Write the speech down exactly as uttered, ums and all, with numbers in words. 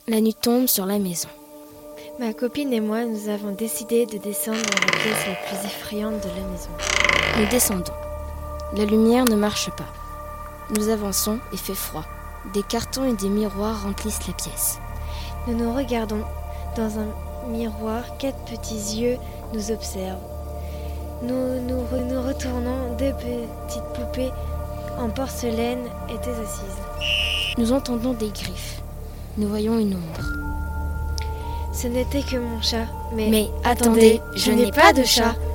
La nuit tombe sur la maison. Ma copine et moi, nous avons décidé de descendre dans la pièce la plus effrayante de la maison. Nous descendons. La lumière ne marche pas. Nous avançons, il fait froid. Des cartons et des miroirs remplissent la pièce. Nous nous regardons. Dans un miroir, quatre petits yeux nous observent. Nous nous, re- nous retournons, deux petites poupées en porcelaine étaient assises. Nous entendons des griffes. Nous voyons une ombre. Ce n'était que mon chat. Mais, Mais attendez, je n'ai pas de chat.